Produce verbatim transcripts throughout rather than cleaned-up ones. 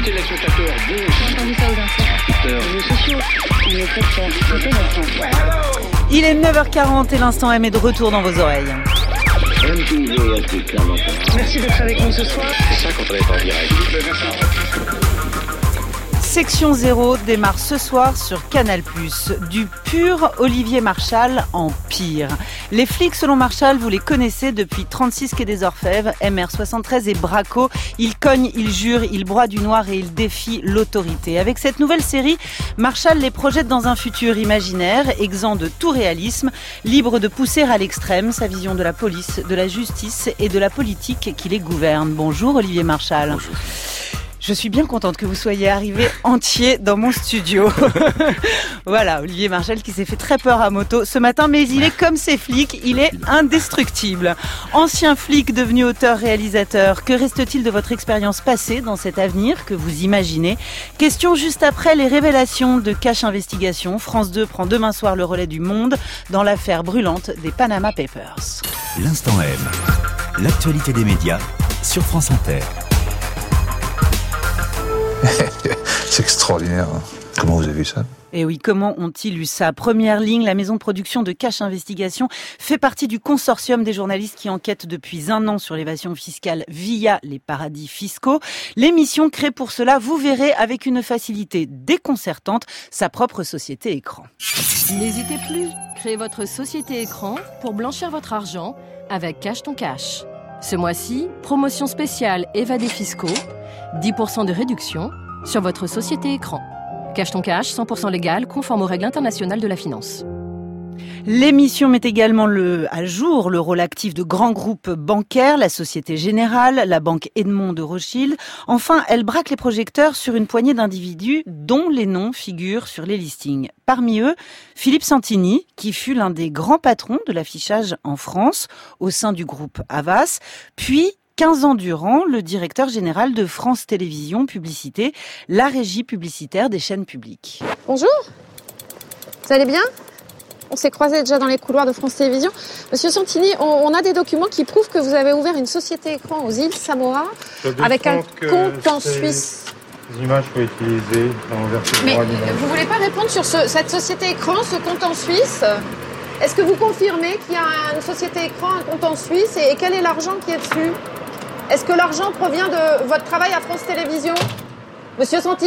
téléspectateurs, bonjour. J'ai entendu ça aux infos. Les réseaux sociaux, on est très forts. C'est intéressant. Il est neuf heures quarante et l'instant M est de retour dans vos oreilles. Merci d'être avec nous ce soir. C'est ça quand on est en direct. Section zéro démarre ce soir sur Canal plus. Du pur Olivier Marchal en pire. Les flics, selon Marchal, vous les connaissez depuis trente-six quai des Orfèvres, M R soixante-treize et Braco. Ils cognent, ils jurent, ils broient du noir et ils défient l'autorité. Avec cette nouvelle série, Marchal les projette dans un futur imaginaire, exempt de tout réalisme, libre de pousser à l'extrême sa vision de la police, de la justice et de la politique qui les gouverne. Bonjour Olivier Marchal. Bonjour. Je suis bien contente que vous soyez arrivé entier dans mon studio. Voilà, Olivier Marchal qui s'est fait très peur à moto ce matin, mais il est comme ces flics, il est indestructible. Ancien flic devenu auteur-réalisateur, que reste-t-il de votre expérience passée dans cet avenir que vous imaginez? Question juste après les révélations de Cache Investigation. France deux prend demain soir le relais du Monde dans l'affaire brûlante des Panama Papers. L'instant M, l'actualité des médias sur France Inter. C'est extraordinaire. Comment vous avez vu ça ? Et oui, comment ont-ils eu ça ? Première ligne, la maison de production de Cache Investigation fait partie du consortium des journalistes qui enquêtent depuis un an sur l'évasion fiscale via les paradis fiscaux. L'émission crée pour cela, vous verrez, avec une facilité déconcertante, sa propre société écran. N'hésitez plus, créez votre société écran pour blanchir votre argent avec Cache ton Cash. Ce mois-ci, promotion spéciale évadés fiscaux, dix pour cent de réduction sur votre société écran. Cache ton Cash, cent pour cent légal, conforme aux règles internationales de la finance. L'émission met également le, à jour le rôle actif de grands groupes bancaires, la Société Générale, la Banque Edmond de Rothschild. Enfin, elle braque les projecteurs sur une poignée d'individus dont les noms figurent sur les listings. Parmi eux, Philippe Santini, qui fut l'un des grands patrons de l'affichage en France au sein du groupe Havas, puis quinze ans durant, le directeur général de France Télévisions Publicité, la régie publicitaire des chaînes publiques. Bonjour, vous allez bien ? On s'est croisés déjà dans les couloirs de France Télévisions. Monsieur Santini, on, on a des documents qui prouvent que vous avez ouvert une société écran aux îles Samoa avec un compte en Suisse. Les images sont utilisées dans version Mais vous voulez pas répondre sur ce, cette société écran, ce compte en Suisse ? Est-ce que vous confirmez qu'il y a une société écran, un compte en Suisse et, et quel est l'argent qui est dessus ? Est-ce que l'argent provient de votre travail à France Télévisions ? Monsieur Santini ?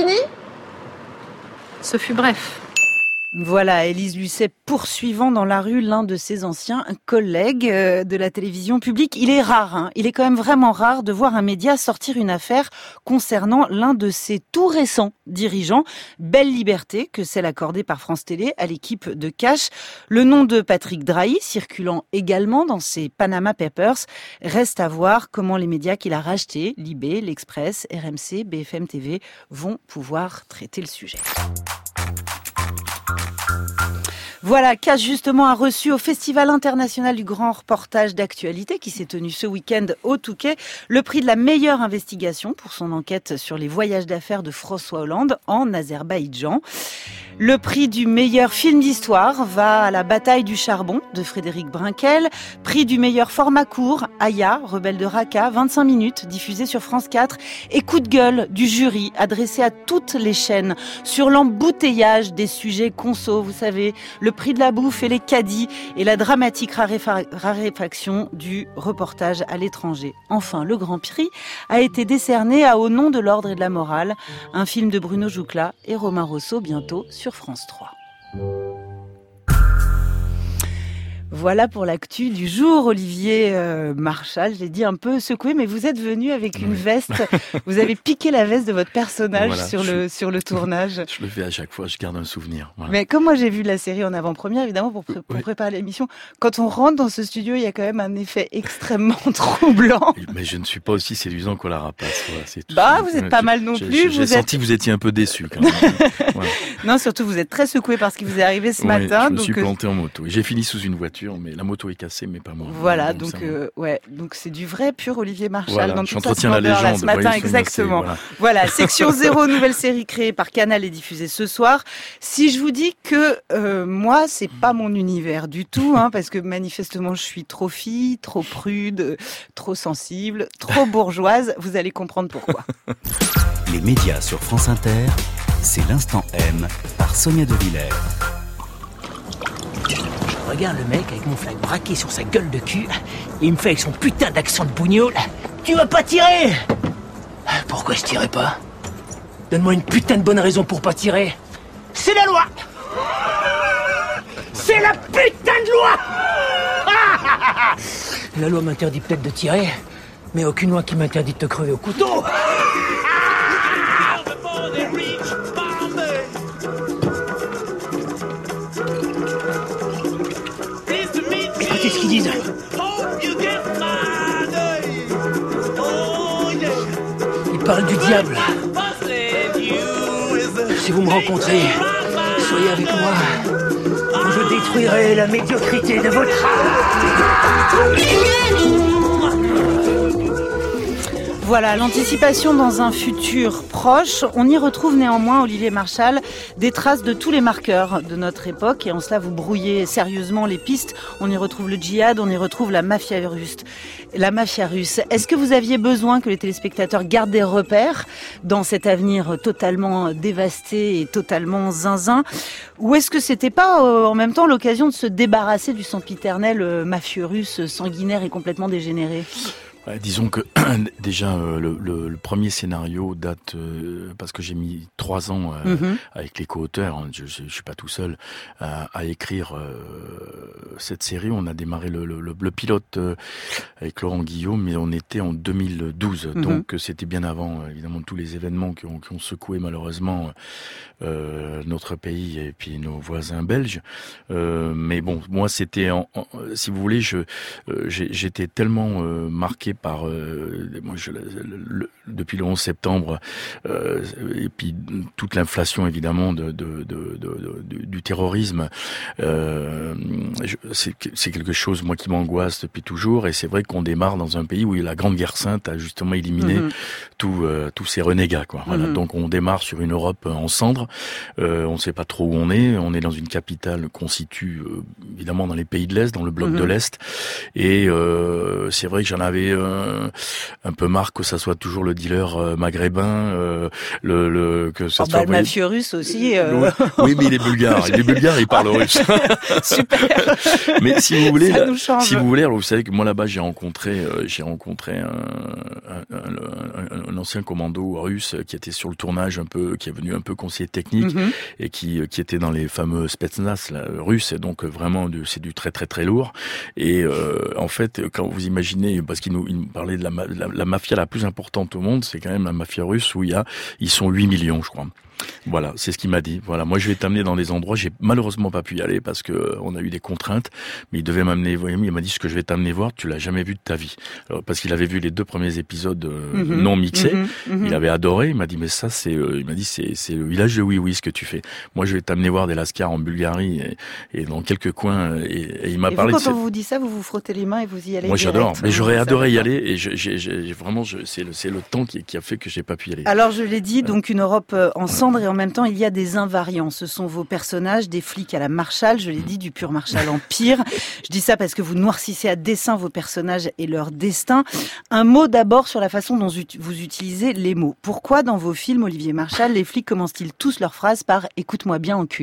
Ce fut bref. Voilà, Élise Lucet poursuivant dans la rue l'un de ses anciens collègues de la télévision publique. Il est rare, hein, il est quand même vraiment rare de voir un média sortir une affaire concernant l'un de ses tout récents dirigeants. Belle liberté que celle accordée par France Télé à l'équipe de Cache. Le nom de Patrick Drahi, circulant également dans ses Panama Papers, reste à voir comment les médias qu'il a rachetés, Libé, L'Express, R M C, B F M T V, vont pouvoir traiter le sujet. Voilà, Cache justement a reçu au Festival international du grand reportage d'actualité qui s'est tenu ce week-end au Touquet le prix de la meilleure investigation pour son enquête sur les voyages d'affaires de François Hollande en Azerbaïdjan. Le prix du meilleur film d'histoire va à La bataille du charbon de Frédéric Brinquel. Prix du meilleur format court, Aya, Rebelle de Raqqa, vingt-cinq minutes, diffusé sur France quatre. Et coup de gueule du jury adressé à toutes les chaînes sur l'embouteillage des sujets conso, vous savez, le prix de la bouffe et les caddies et la dramatique raréfa- raréfaction du reportage à l'étranger. Enfin, le grand prix a été décerné à Au nom de l'ordre et de la morale, un film de Bruno Joucla et Romain Rosso bientôt sur France trois. Voilà pour l'actu du jour, Olivier euh, Marchal. Je l'ai dit un peu secoué, mais vous êtes venu avec une oui. veste. Vous avez piqué la veste de votre personnage voilà, sur, le, sur le tournage. Je le fais à chaque fois, je garde un souvenir. Voilà. Mais comme moi j'ai vu la série en avant-première, évidemment, pour, pré- pour oui. préparer l'émission, quand on rentre dans ce studio, il y a quand même un effet extrêmement troublant. Mais je ne suis pas aussi séduisant qu'on la rapace. Voilà, c'est tout. Bah, vous n'êtes pas mal non j'ai, plus. J'ai, vous j'ai êtes... senti que vous étiez un peu déçu quand même. Voilà. Non, surtout vous êtes très secoué par ce qui vous est arrivé ce oui, matin. Je me donc suis planté en moto. Et j'ai fini sous une voiture. voiture, mais la moto est cassée, mais pas moi. Voilà, donc donc ça, euh, ouais, donc c'est du vrai pur Olivier Marchal voilà, dans toute sa j'entretiens la splendeur, là, légende. ce matin, Voyez, exactement. merci, Voilà. voilà, Section zéro, nouvelle série créée par Canal et diffusée ce soir. Si je vous dis que euh, moi, c'est pas mon univers du tout, hein, parce que manifestement, je suis trop fille, trop prude, trop sensible, trop bourgeoise. Vous allez comprendre pourquoi. Les médias sur France Inter, c'est l'Instant M par Sonia De Villers. Je regarde le mec avec mon flingue braqué sur sa gueule de cul, et il me fait avec son putain d'accent de bougnoul. Tu vas pas tirer! Pourquoi je tirais pas? Donne-moi une putain de bonne raison pour pas tirer. C'est la loi! C'est la putain de loi! La loi m'interdit peut-être de tirer, mais aucune loi qui m'interdit de te crever au couteau. Écoutez ce qu'ils disent. Ils parlent du diable. Si vous me rencontrez, soyez avec moi. Je détruirai la médiocrité de votre âme. Voilà, l'anticipation dans un futur proche. On y retrouve néanmoins, Olivier Marchal, des traces de tous les marqueurs de notre époque. Et en cela, vous brouillez sérieusement les pistes. On y retrouve le djihad, on y retrouve la mafia russe. La mafia russe. Est-ce que vous aviez besoin que les téléspectateurs gardent des repères dans cet avenir totalement dévasté et totalement zinzin? Ou est-ce que c'était pas euh, en même temps l'occasion de se débarrasser du sempiternel euh, mafieux russe sanguinaire et complètement dégénéré? Ouais, disons que déjà euh, le, le, le premier scénario date euh, parce que j'ai mis trois ans euh, mm-hmm. avec les co-auteurs. Hein, je, je, je suis pas tout seul à, à écrire euh, cette série. On a démarré le, le, le pilote euh, avec Laurent Guillaume, mais on était en deux mille douze, mm-hmm. donc c'était bien avant évidemment tous les événements qui ont, qui ont secoué malheureusement euh, notre pays et puis nos voisins belges. Euh, mais bon, moi c'était, en, en, si vous voulez, je euh, j'ai, j'étais tellement euh, marqué par euh, moi je, le, le, depuis le onze septembre euh, et puis toute l'inflation évidemment de, de, de, de, de du terrorisme, euh, je, c'est, c'est quelque chose moi qui m'angoisse depuis toujours, et c'est vrai qu'on démarre dans un pays où la Grande Guerre Sainte a justement éliminé mm-hmm. tout, euh, tous ces renégats quoi. Voilà, mm-hmm. donc on démarre sur une Europe en cendres, euh, on ne sait pas trop où on est, on est dans une capitale qu'on situe euh, évidemment dans les pays de l'Est, dans le bloc mm-hmm. de l'Est, et euh, c'est vrai que j'en avais Euh, un peu marre que ça soit toujours le dealer euh, maghrébin, euh, le, le que ça oh, soit bah, le mafieux russe aussi. Euh... Oui, mais il est bulgare, il est bulgare, il parle russe. Super. Mais si vous voulez, ça là, nous change. si vous voulez, alors vous savez que moi là-bas j'ai rencontré, euh, j'ai rencontré un, un, un, un ancien commando russe qui était sur le tournage un peu, qui est venu un peu conseiller technique mm-hmm. et qui qui était dans les fameux Spetsnaz là, russes, et donc vraiment du, c'est du très très très lourd. Et euh, en fait, quand vous imaginez, parce qu'il nous il nous parlait de la, la, la mafia la plus importante au monde, c'est quand même la mafia russe où il y a, ils sont huit millions, je crois. Voilà, c'est ce qu'il m'a dit. Voilà, moi je vais t'amener dans des endroits, j'ai malheureusement pas pu y aller parce que euh, on a eu des contraintes, mais il devait m'amener, il m'a dit ce que je vais t'amener voir, tu l'as jamais vu de ta vie. Alors, parce qu'il avait vu les deux premiers épisodes euh, mm-hmm. non mixés, mm-hmm. Mm-hmm. il avait adoré, il m'a dit mais ça c'est, euh, il m'a dit c'est c'est le village de Oui Oui ce que tu fais. Moi je vais t'amener voir des lascars en Bulgarie et, et dans quelques coins, et, et il m'a et parlé. Vous, quand de on vous dit ça, vous vous frottez les mains et vous y allez. Moi direct, j'adore, mais j'aurais adoré y pas. aller, et je, j'ai, j'ai vraiment, je, c'est le c'est le temps qui, qui a fait que j'ai pas pu y aller. Alors je l'ai dit, donc une Europe en cendres, et en même temps il y a des invariants. Ce sont vos personnages, des flics à la Marshall, je l'ai dit, du pur Marshall en pire. Je dis ça parce que vous noircissez à dessein vos personnages et leur destin. Un mot d'abord sur la façon dont vous utilisez les mots. Pourquoi dans vos films, Olivier Marchal, les flics commencent-ils tous leurs phrases par « écoute-moi bien, enculé »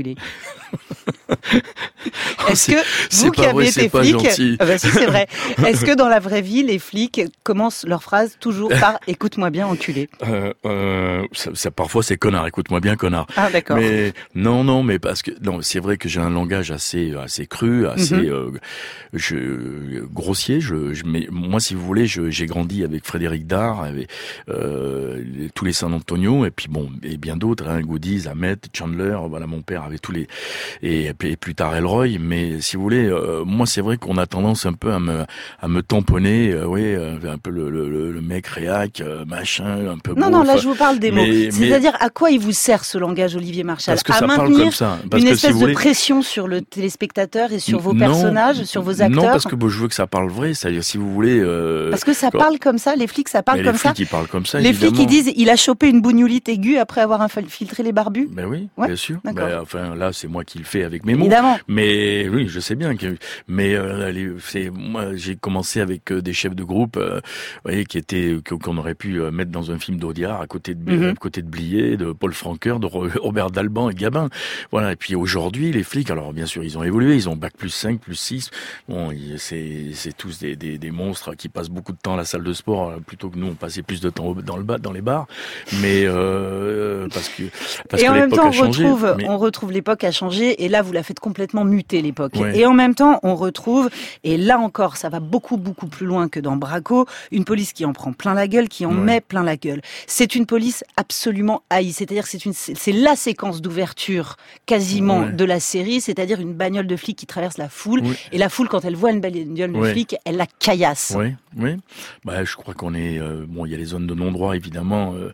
Est-ce que vous qui avez été flic, ah bah si, c'est vrai. Est-ce que dans la vraie vie, les flics commencent leurs phrases toujours par « écoute-moi bien, enculé » euh, euh, ça, ça, parfois c'est connard, écoute-moi bien, connard. Ah d'accord. Mais non, non, mais parce que non, c'est vrai que j'ai un langage assez, assez cru, assez mm-hmm. euh, je, grossier. Je, je, mais moi, si vous voulez, je, j'ai grandi avec Frédéric Dard, avec euh, tous les San Antonio, et puis bon, et bien d'autres, hein, Goodies, Ahmed, Chandler. Voilà, mon père avait tous les et et plus tard Elroy. Mais si vous voulez, euh, moi c'est vrai qu'on a tendance un peu à me à me tamponner, euh, oui, euh, un peu le, le, le mec réac, euh, machin, un peu. Non, beau, non, là enfin, je vous parle des mais, mots. C'est-à-dire à quoi il vous sert ce langage, Olivier Marchal? Parce que à ça maintenir parle comme ça. Parce une que, espèce si vous de voulez, pression sur le téléspectateur et sur vos non, personnages, sur vos acteurs. Non, parce que bon, je veux que ça parle vrai. C'est-à-dire, si vous voulez. Euh, parce que ça quand... parle comme ça. Les flics, ça parle mais comme les ça. Les flics, ils parlent comme ça. Les évidemment. flics, ils disent, il a chopé une bougnoulite aiguë après avoir infiltré les barbus. Ben oui, ouais, bien sûr. D'accord. Ben, enfin, là, c'est moi qui le fais avec mes mots. Évidemment. Mais oui, je sais bien que. Mais euh, les, c'est moi, j'ai commencé avec euh, des chefs de groupe, euh, vous voyez, qui étaient qu'on aurait pu euh, mettre dans un film d'Audiard à côté de mm-hmm. à côté de Blier, de Paul Franqueur, de Robert Dalban et Gabin. Voilà. Et puis aujourd'hui, les flics, alors bien sûr, ils ont évolué, ils ont bac plus cinq, plus six. Bon, c'est c'est tous des, des des monstres qui passent beaucoup de temps à la salle de sport plutôt que nous, on passait plus de temps dans le bas, dans les bars. Mais euh, parce que parce et que en même temps, on changé, retrouve mais... on retrouve l'époque a changé et là, vous la faites complètement muter l'époque. Ouais. Et en même temps, on retrouve et là encore, ça va beaucoup beaucoup plus loin que dans Braco, une police qui en prend plein la gueule, qui en ouais. met plein la gueule. C'est une police absolument haïe. C'est-à-dire, c'est une c'est la séquence d'ouverture quasiment ouais. de la série, c'est-à-dire une bagnole de flic qui traverse la foule ouais. et la foule, quand elle voit une bagnole de ouais. flic, elle la caillasse. Oui, oui. Bah, je crois qu'on est euh, bon. Il y a les zones de non-droit évidemment. Euh,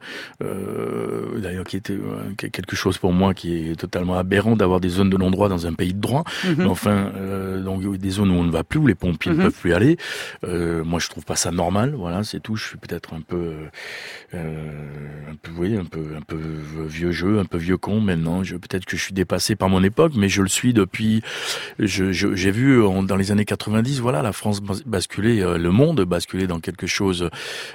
euh, D'ailleurs, qui était euh, quelque chose pour moi qui est totalement aberrant d'avoir des zones de non-droit dans un pays de droit. Mm-hmm. Mais enfin, euh, donc des zones où on ne va plus, où les pompiers mm-hmm. ne peuvent plus aller. Euh, moi, je trouve pas ça normal. Voilà, c'est tout. Je suis peut-être un peu, euh, un peu, oui, un peu, un peu vieux jeu, un peu vieux con maintenant. Je peut-être que je suis dépassé par mon époque, mais je le suis depuis. Je, je, j'ai vu en, dans les années quatre-vingt-dix, voilà, la France basculer, euh, le monde basculer dans quelque chose.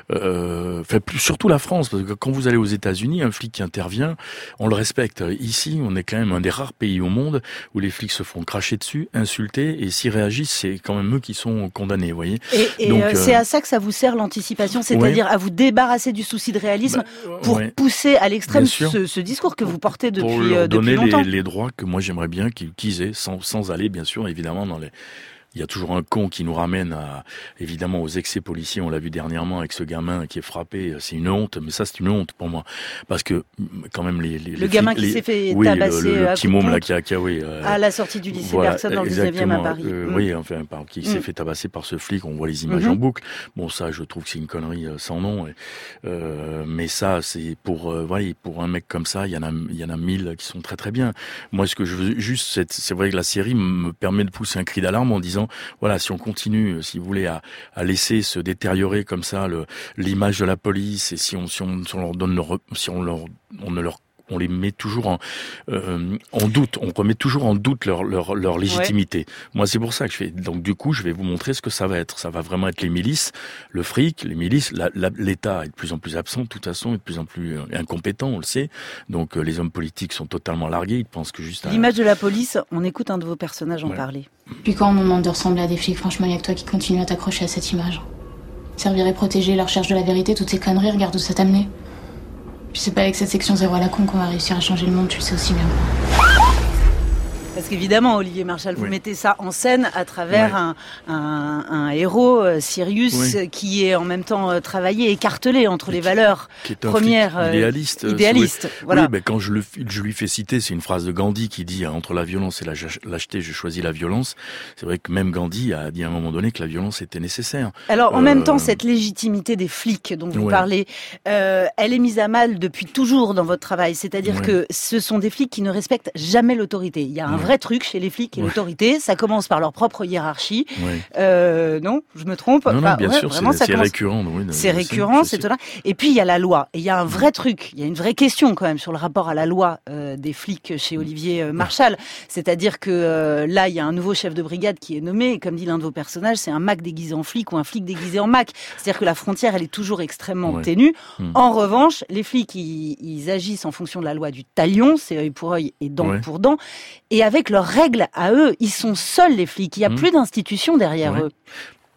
Euh, fait plus, surtout la France, parce que quand vous allez aux États-Unis, un flic qui intervient, on le respecte. Ici, on est quand même un des rares pays au monde où les flics se font cracher dessus, insulter, et s'ils réagissent, c'est quand même eux qui sont condamnés, vous voyez. Et, et Donc, euh, euh, c'est à ça que ça vous sert l'anticipation, c'est-à-dire ouais. à vous débarrasser du souci de réalisme bah, pour ouais. pousser à l'extrême ce, ce discours que vous portez depuis, pour leur euh, depuis donner longtemps. Les, les droits que moi j'aimerais bien qu'ils, qu'ils aient, sans, sans aller bien sûr évidemment dans les... Il y a toujours un con qui nous ramène à, évidemment, aux excès policiers. On l'a vu dernièrement avec ce gamin qui est frappé. C'est une honte, mais ça, c'est une honte pour moi. Parce que, quand même, les, les, le les gamin flics, qui les, s'est fait oui, tabasser le, le, le à petit môme, là, qui a, qui a, oui, euh, à la sortie du lycée voilà, Bergson dans le dix-neuvième à Paris. Euh, mm. Oui, enfin, par, qui mm. s'est fait tabasser par ce flic. On voit les images mm-hmm. en boucle. Bon, ça, je trouve que c'est une connerie euh, sans nom. Et, euh, mais ça, c'est pour, euh, voilà, pour un mec comme ça, il y en a, il y en a mille qui sont très très bien. Moi, ce que je veux juste, c'est, c'est vrai que la série me permet de pousser un cri d'alarme en disant, voilà, si on continue, si vous voulez, à, à laisser se détériorer comme ça le, l'image de la police, et si on, si on, si on leur donne leur, si on leur, on ne leur on les met toujours en, euh, en doute, on remet toujours en doute leur, leur, leur légitimité. Ouais. Moi, c'est pour ça que je fais. Donc, du coup, je vais vous montrer ce que ça va être. Ça va vraiment être les milices, le fric, les milices. La, la, L'État est de plus en plus absent, de toute façon, est de plus en plus incompétent, on le sait. Donc, euh, les hommes politiques sont totalement largués. Ils pensent que juste. L'image à... de la police, on écoute un de vos personnages en ouais. parler. Puis quand on nous demande de ressembler à des flics, franchement, il n'y a que toi qui continue à t'accrocher à cette image. Servir et protéger, la recherche de la vérité, toutes ces conneries, regarde où ça t'a amené. Puis c'est pas avec cette section zéro à la con qu'on va réussir à changer le monde, tu le sais aussi bien. Parce qu'évidemment, Olivier Marchal, vous oui. mettez ça en scène à travers oui. un, un, un héros, euh, Sirius, oui. qui est en même temps euh, travaillé, écartelé entre les valeurs qui est un premières. Euh, idéaliste. idéaliste Oui, voilà. oui ben, quand je, le, je lui fais citer, c'est une phrase de Gandhi qui dit « Entre la violence et la lâcheté, je choisis la violence ». C'est vrai que même Gandhi a dit à un moment donné que la violence était nécessaire. Alors, en euh... même temps, cette légitimité des flics dont vous ouais. parlez, euh, elle est mise à mal depuis toujours dans votre travail. C'est-à-dire ouais. que ce sont des flics qui ne respectent jamais l'autorité. Il y a un ouais. vrai truc chez les flics et ouais. l'autorité, ça commence par leur propre hiérarchie. Ouais. Euh, non, je me trompe. Non, non, enfin, bien ouais, sûr, vraiment, c'est, ça c'est commence... récurrent. Oui, c'est récurrent, c'est tout là. Et puis il y a la loi. Et il y a un vrai truc, il y a une vraie question quand même sur le rapport à la loi euh, des flics chez Olivier euh, Marchal. C'est-à-dire que euh, là, il y a un nouveau chef de brigade qui est nommé, et comme dit l'un de vos personnages, c'est un Mac déguisé en flic ou un flic déguisé en Mac. C'est-à-dire que la frontière, elle est toujours extrêmement ouais. ténue. Hum. En revanche, les flics, ils, ils agissent en fonction de la loi du talion, c'est œil pour œil et dent ouais. pour dent. Et avec leurs règles à eux, ils sont seuls les flics, il n'y a mmh. plus d'institutions derrière ouais. eux.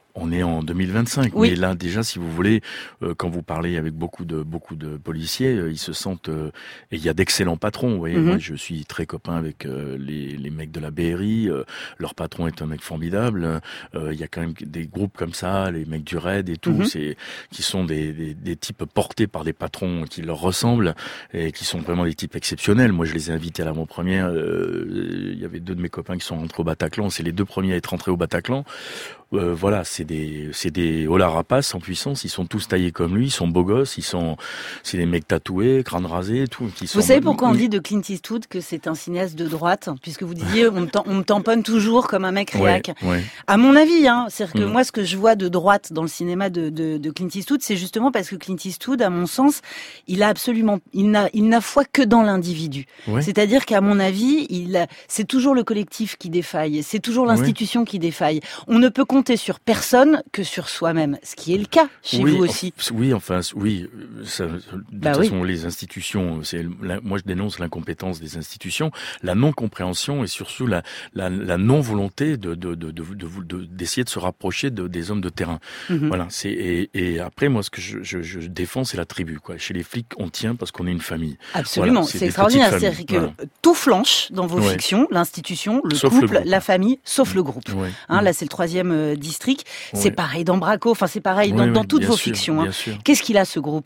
On est en deux mille vingt-cinq, oui. mais là déjà, si vous voulez, euh, quand vous parlez avec beaucoup de beaucoup de policiers, euh, ils se sentent euh, et il y a d'excellents patrons. Vous voyez, mm-hmm. moi, je suis très copain avec euh, les les mecs de la B R I. Euh, leur patron est un mec formidable. Euh, il y a quand même des groupes comme ça, les mecs du Raid et tout, mm-hmm. c'est qui sont des, des des types portés par des patrons qui leur ressemblent et qui sont vraiment des types exceptionnels. Moi, je les ai invités à l'avant-première. Euh, il y avait deux de mes copains qui sont rentrés au Bataclan. C'est les deux premiers à être rentrés au Bataclan. Euh, voilà, c'est des c'est des Ola Rapace en puissance. Ils sont tous taillés comme lui, ils sont beaux gosses, ils sont c'est des mecs tatoués, crâne rasé, tout. Qui sont vous savez pourquoi on dit de Clint Eastwood que c'est un cinéaste de droite, puisque vous disiez on me, on me tamponne toujours comme un mec réac. Ouais, ouais. À mon avis, hein, c'est-à-dire que mmh. moi ce que je vois de droite dans le cinéma de, de, de Clint Eastwood, c'est justement parce que Clint Eastwood, à mon sens, il a absolument il n'a il n'a foi que dans l'individu. Ouais. C'est-à-dire qu'à mon avis, il a, c'est toujours le collectif qui défaille, c'est toujours l'institution ouais. qui défaille. On ne peut compter sur personne que sur soi-même, ce qui est le cas chez oui, vous aussi. Oui, enfin, oui. Ça, de bah toute oui. façon, les institutions, c'est, la, moi je dénonce l'incompétence des institutions, la non-compréhension et surtout la, la, la non-volonté de, de, de, de, de, de, d'essayer de se rapprocher de, des hommes de terrain. Mm-hmm. Voilà. C'est, et, et après, moi, ce que je, je, je défends, c'est la tribu, quoi. Chez les flics, on tient parce qu'on est une famille. Absolument. Voilà, c'est, c'est extraordinaire. C'est-à-dire que voilà. tout flanche dans vos ouais. fictions, l'institution, le sauf couple, le la famille, sauf mmh. le groupe. Ouais. Hein, mmh. Là, c'est le troisième euh, district. C'est ouais. pareil dans Braco, enfin c'est pareil dans, oui, dans oui, toutes vos sûr, fictions. Hein. Sûr. Qu'est-ce qu'il a ce groupe ?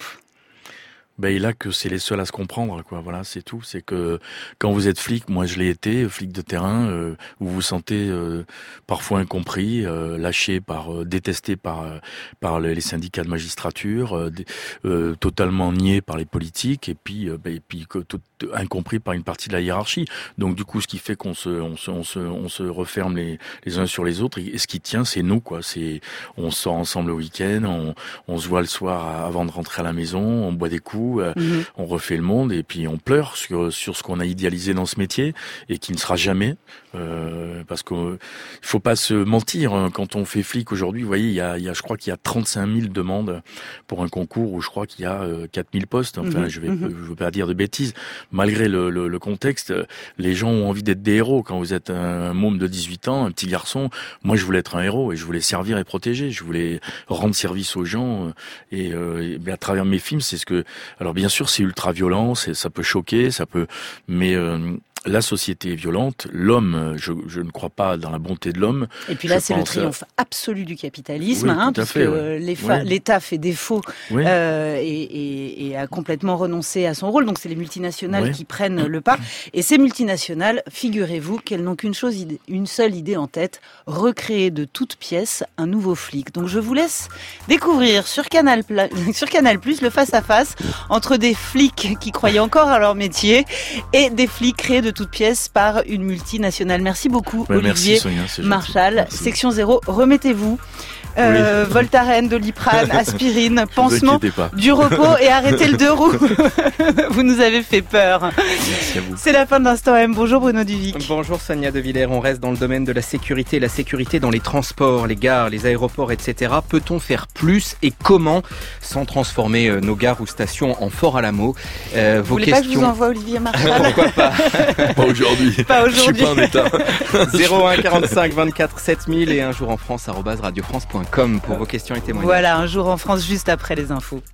Ben, il a que c'est les seuls à se comprendre, quoi. Voilà, c'est tout. C'est que quand vous êtes flic, moi je l'ai été, flic de terrain, euh, vous vous sentez euh, parfois incompris, euh, lâché par, euh, détesté par euh, par les syndicats de magistrature, euh, euh, totalement nié par les politiques, et puis euh, ben, et puis que, tout, incompris par une partie de la hiérarchie. Donc du coup, ce qui fait qu'on se on se on se on se referme les les uns sur les autres. Et ce qui tient, c'est nous, quoi. C'est on sort ensemble le week-end, on on se voit le soir avant de rentrer à la maison, on boit des coups. Euh, mmh. On refait le monde et puis on pleure sur sur ce qu'on a idéalisé dans ce métier et qui ne sera jamais euh, parce que euh, il faut pas se mentir hein, quand on fait flic aujourd'hui. Vous voyez, il y a il y a je crois qu'il y a trente-cinq mille demandes pour un concours où je crois qu'il y a euh, quatre mille postes. Enfin, mmh. je vais mmh. je veux pas dire de bêtises. Malgré le, le le contexte, les gens ont envie d'être des héros. Quand vous êtes un, un môme de dix-huit ans, un petit garçon, moi je voulais être un héros et je voulais servir et protéger. Je voulais rendre service aux gens et, euh, et à travers mes films, c'est ce que alors bien sûr, c'est ultra violent, c'est, ça peut choquer, ça peut, mais euh, la société est violente. L'homme, je, je ne crois pas dans la bonté de l'homme. Et puis là, je c'est le triomphe à... absolu du capitalisme, oui, hein, puisque fait, ouais. les fa... oui. l'État fait défaut oui. euh, et, et, et a complètement renoncé à son rôle. Donc c'est les multinationales oui. qui prennent le pas. Et ces multinationales, figurez-vous qu'elles n'ont qu'une chose, une seule idée en tête: recréer de toutes pièces un nouveau flic. Donc je vous laisse découvrir sur Canal, sur Canal Plus le face-à-face entre des flics qui croyaient encore à leur métier et des flics créés de toutes pièces par une multinationale. Merci beaucoup, ouais, Olivier merci, Sonia, Marchal. Merci. Section zéro, remettez-vous. Euh, oui. Voltaren, Doliprane, aspirine, pansement, du repos et arrêtez le deux roues. Vous nous avez fait peur. Merci à vous. C'est la fin de l'Instant M. Bonjour Bruno Duvic. Bonjour Sonia De Villers. On reste dans le domaine de la sécurité, la sécurité dans les transports, les gares, les aéroports, et cetera. Peut-on faire plus et comment sans transformer nos gares ou stations en Fort Alamo? euh, Vous voulez questions... pas que je vous envoie Olivier Marchal? Pourquoi pas? Pas aujourd'hui. Pas aujourd'hui. Je suis pas en état. zéro un quarante-cinq vingt-quatre sept mille et un jour en France arobase radio france point com pour vos questions et témoignages. Voilà, un jour en France juste après les infos.